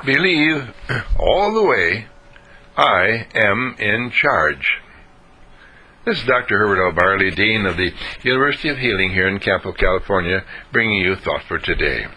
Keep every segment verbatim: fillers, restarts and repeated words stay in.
Believe all the way I am in charge. This is Doctor Herbert L. Barley, Dean of the University of Healing here in Campo, California, bringing you Thought for Today.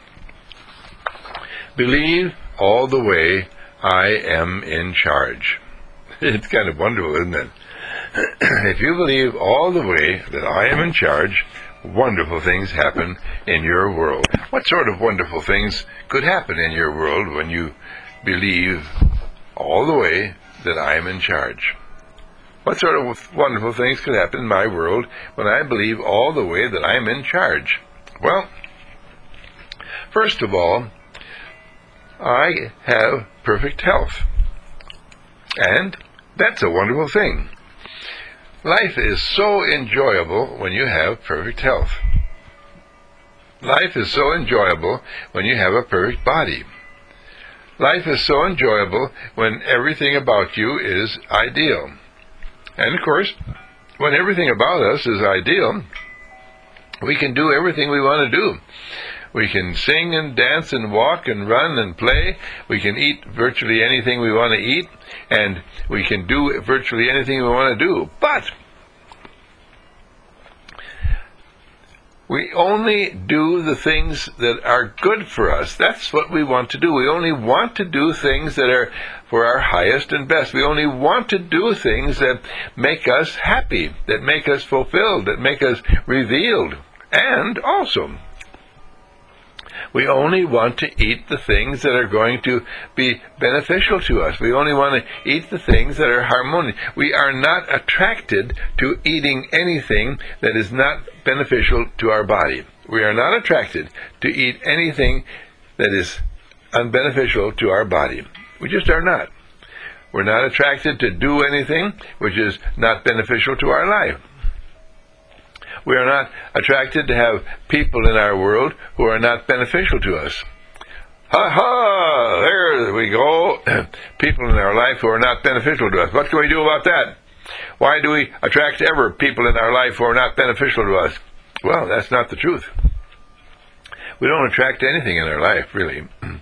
Believe all the way I am in charge. It's kind of wonderful, isn't it? If you believe all the way that I am in charge, wonderful things happen in your world. What sort of wonderful things could happen in your world when you believe all the way that I am in charge? What sort of wonderful things could happen in my world when I believe all the way that I am in charge? Well, first of all, I have perfect health. And that's a wonderful thing. Life is so enjoyable when you have perfect health. Life is so enjoyable when you have a perfect body. Life is so enjoyable when everything about you is ideal. And of course, when everything about us is ideal, we can do everything we want to do. We can sing and dance and walk and run and play. We can eat virtually anything we want to eat. And we can do virtually anything we want to do. But we only do the things that are good for us. That's what we want to do. We only want to do things that are for our highest and best. We only want to do things that make us happy, that make us fulfilled, that make us revealed. And also, we only want to eat the things that are going to be beneficial to us. We only want to eat the things that are harmonious. We are not attracted to eating anything that is not beneficial to our body. We are not attracted to eat anything that is unbeneficial to our body. We just are not. We're not attracted to do anything which is not beneficial to our life. We are not attracted to have people in our world who are not beneficial to us. Ha ha! There we go. People in our life who are not beneficial to us. What can we do about that? Why do we attract ever people in our life who are not beneficial to us? Well, that's not the truth. We don't attract anything in our life, really.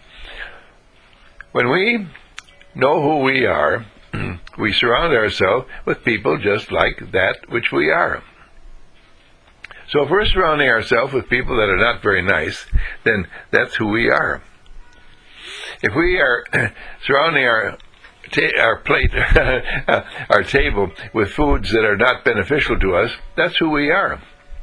When we know who we are, we surround ourselves with people just like that which we are. So if we're surrounding ourselves with people that are not very nice, then that's who we are. If we are surrounding our ta- our plate, our table, with foods that are not beneficial to us, that's who we are.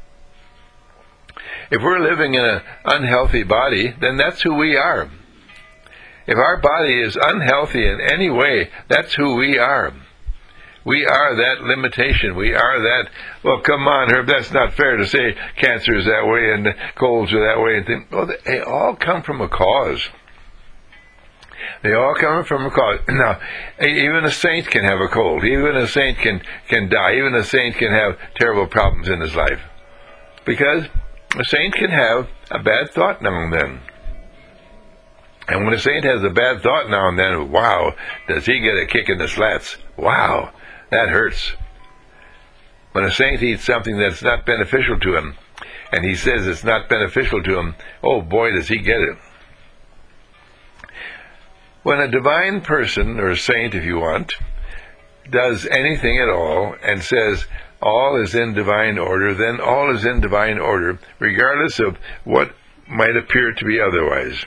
If we're living in an unhealthy body, then that's who we are. If our body is unhealthy in any way, that's who we are. We are that limitation. We are that, well, come on, Herb, that's not fair to say cancer is that way and colds are that way. And things. Well, they all come from a cause. They all come from a cause. Now, even a saint can have a cold. Even a saint can, can die. Even a saint can have terrible problems in his life. Because a saint can have a bad thought now and then. And when a saint has a bad thought now and then, wow, does he get a kick in the slats. Wow. That hurts. When a saint eats something that's not beneficial to him, and he says it's not beneficial to him, oh boy, does he get it. When a divine person, or a saint if you want, does anything at all and says all is in divine order, then all is in divine order, regardless of what might appear to be otherwise.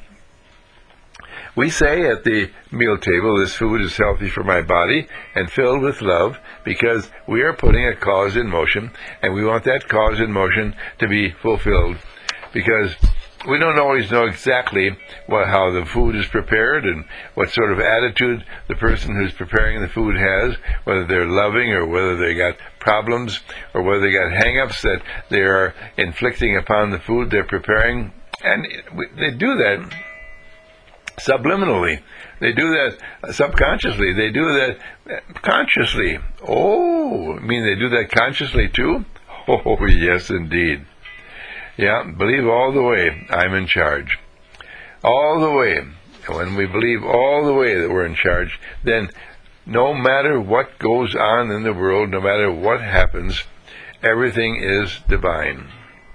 We say at the meal table, this food is healthy for my body and filled with love, because we are putting a cause in motion, and we want that cause in motion to be fulfilled, because we don't always know exactly what, how the food is prepared and what sort of attitude the person who's preparing the food has, whether they're loving or whether they got problems or whether they got hang-ups that they are inflicting upon the food they're preparing. And they do that subliminally. They do that subconsciously. They do that consciously. Oh, I mean they do that consciously too? Oh, yes, indeed. Yeah, believe all the way I'm in charge. All the way. When we believe all the way that we're in charge, then no matter what goes on in the world, no matter what happens, everything is divine.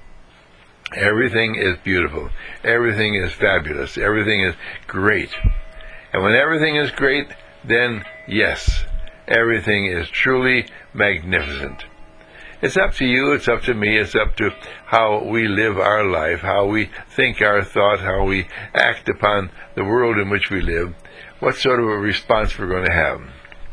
Everything is beautiful. Everything is fabulous. Everything is great. And when everything is great, then yes, everything is truly magnificent. It's up to you, it's up to me, it's up to how we live our life, how we think our thought, how we act upon the world in which we live, what sort of a response we're going to have.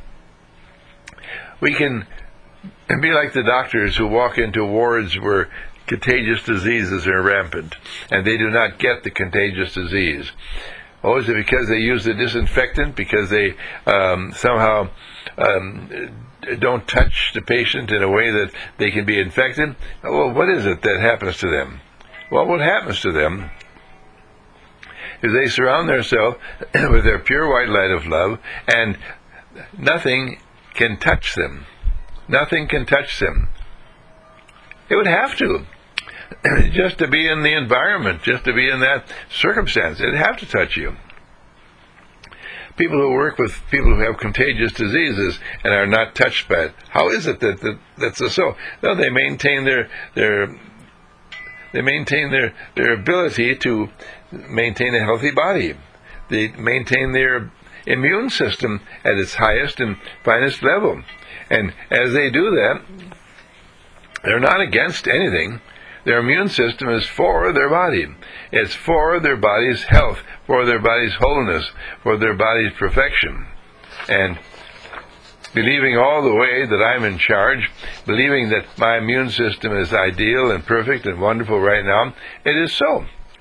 We can be like the doctors who walk into wards where contagious diseases are rampant, and they do not get the contagious disease. Oh, is it because they use the disinfectant, because they um, somehow um, don't touch the patient in a way that they can be infected? Well, what is it that happens to them? Well, what happens to them is they surround themselves with their pure white light of love, and nothing can touch them. Nothing can touch them. It would have to. Just to be in the environment, just to be in that circumstance, it'd have to touch you. People who work with people who have contagious diseases and are not touched by it, how is it that, that that's so? No, they maintain their their they maintain their, their ability to maintain a healthy body. They maintain their immune system at its highest and finest level. And as they do that, they're not against anything. Their immune system is for their body. It's for their body's health, for their body's wholeness, for their body's perfection. And believing all the way that I'm in charge, believing that my immune system is ideal and perfect and wonderful right now, it is so.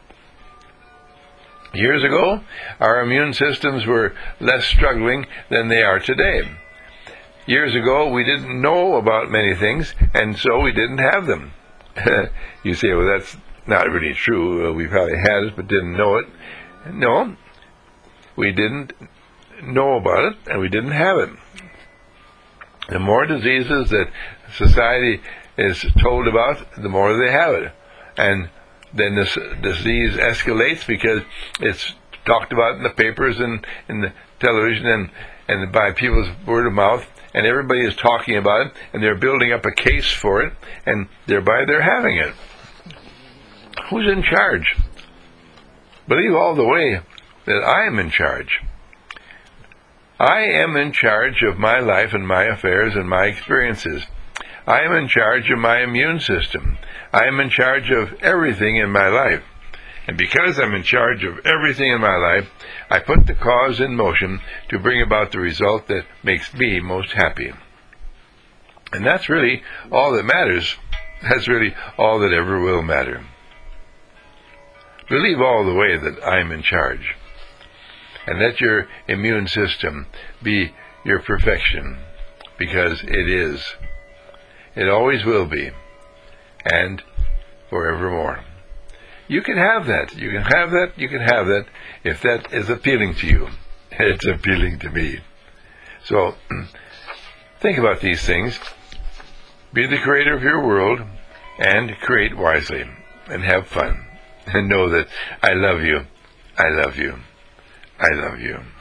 Years ago, our immune systems were less struggling than they are today. Years ago, we didn't know about many things, and so we didn't have them. You say, well, that's not really true. We probably had it, but didn't know it. No, we didn't know about it, and we didn't have it. The more diseases that society is told about, the more they have it. And then this disease escalates because it's talked about in the papers and in the television and, and by people's word of mouth. And everybody is talking about it, and they're building up a case for it, and thereby they're having it. Who's in charge? Believe all the way that I am in charge. I am in charge of my life and my affairs and my experiences. I am in charge of my immune system. I am in charge of everything in my life. And because I'm in charge of everything in my life, I put the cause in motion to bring about the result that makes me most happy. And that's really all that matters. That's really all that ever will matter. Believe all the way that I'm in charge. And let your immune system be your perfection, because it is. It always will be. And forevermore. You can have that. You can have that. You can have that if that is appealing to you. It's appealing to me. So, think about these things. Be the creator of your world and create wisely and have fun. And know that I love you. I love you. I love you.